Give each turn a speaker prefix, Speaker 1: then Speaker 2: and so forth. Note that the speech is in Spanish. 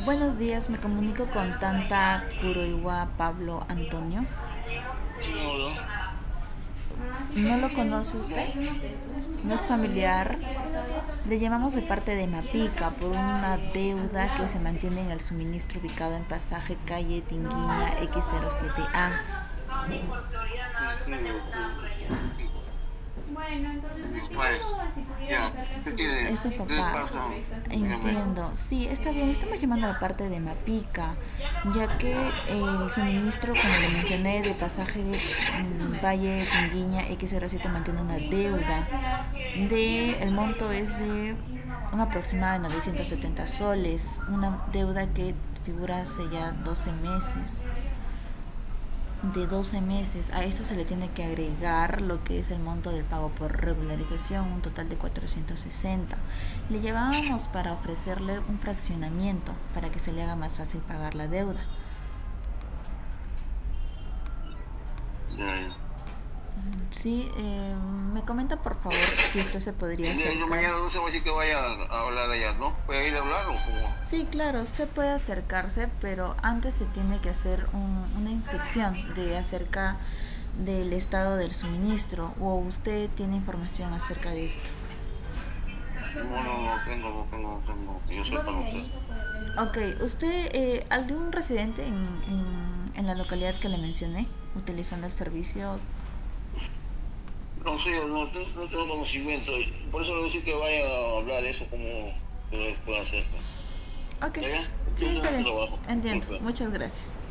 Speaker 1: Buenos días, me comunico con Tanta Kuroiwa Pablo Antonio.
Speaker 2: No, no,
Speaker 1: ¿No lo conoce usted?
Speaker 2: no.
Speaker 1: ¿No es familiar? Le llamamos de parte de Mapica por una deuda que se mantiene en el suministro ubicado en pasaje calle Tinguiña X07A.
Speaker 2: Bueno, ya, ¿qué tiene?
Speaker 1: Eso,
Speaker 2: ¿Qué le
Speaker 1: papá.
Speaker 2: pasa? Dígame.
Speaker 1: Entiendo. Sí, está bien. Estamos llamando de parte de Mapica, ya que el suministro, como le mencioné, de pasaje Valle Tinguiña X07 mantiene una deuda. El monto es de un aproximado de 970 soles, una deuda que figura hace ya 12 meses. De 12 meses. A esto se le tiene que agregar lo que es el monto del pago por regularización, un total de 460. Le llevábamos para ofrecerle un fraccionamiento para que se le haga más fácil pagar la deuda.
Speaker 2: Ya, ya.
Speaker 1: Sí, me comenta por favor si usted se podría
Speaker 2: Yo
Speaker 1: acercar.
Speaker 2: mañana no sé si que vaya a hablar allá, ¿no? ¿Puede ir a hablar o cómo?
Speaker 1: Sí, claro, usted puede acercarse, pero antes se tiene que hacer una inspección de acerca del estado del suministro, o usted tiene información acerca de esto.
Speaker 2: No, no tengo, no tengo. Que yo sepa, no sé.
Speaker 1: Ok, ¿usted, algún residente en la localidad que le mencioné, utilizando el servicio?
Speaker 2: No sé, no tengo conocimiento. Por eso le decir que vaya a hablar eso, cómo puede hacer.
Speaker 1: Ok,
Speaker 2: ¿Ya?
Speaker 1: sí,
Speaker 2: Yo
Speaker 1: está
Speaker 2: tengo
Speaker 1: bien,
Speaker 2: trabajo,
Speaker 1: entiendo.
Speaker 2: disculpe.
Speaker 1: Muchas gracias.